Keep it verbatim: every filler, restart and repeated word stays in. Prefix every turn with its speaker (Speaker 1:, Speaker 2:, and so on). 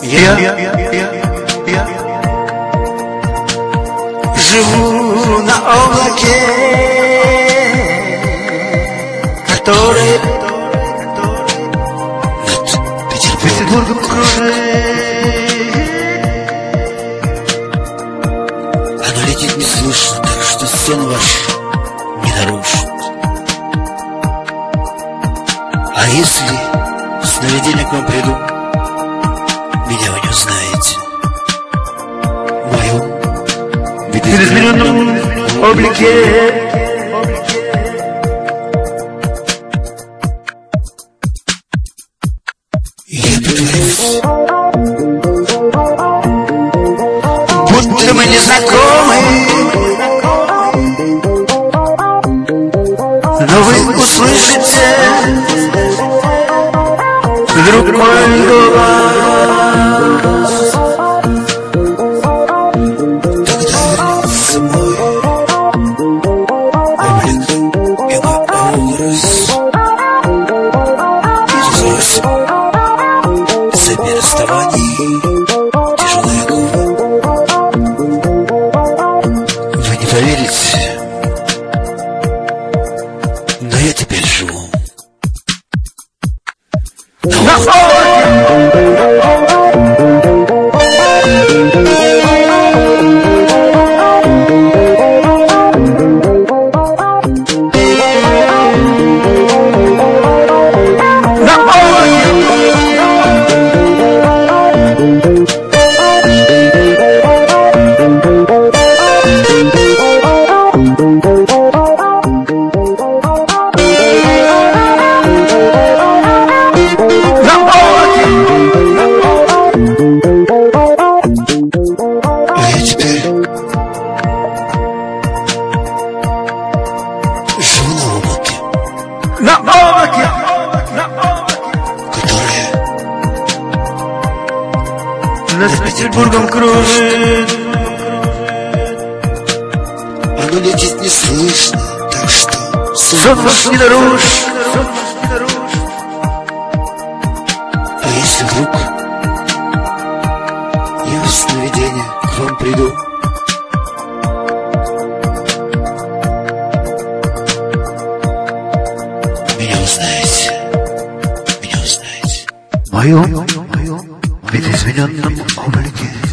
Speaker 1: Я, я, я, я живу на облаке, который над Петербургом кружит. Оно летит неслышно, так что сон ваш не нарушит. А если в сновидение к вам приду, меня вы не узнаете. В моем видоизмененном облике. Я притворюсь, будто мы не знакомы, но вы услышите вдруг мой голос. Тогда вернется мой облик и мой образ. Изуюсь цепи расставаний, тяжелая губа. Вы не поверите, но я теперь живу на на облаке, которое над Петербургом кружит. Оно летит неслышно, так что сон ваш не нарушит. А если вдруг я в сновидение к вам приду, меня узнаете, меня узнаете. В моем видоизмененном облике.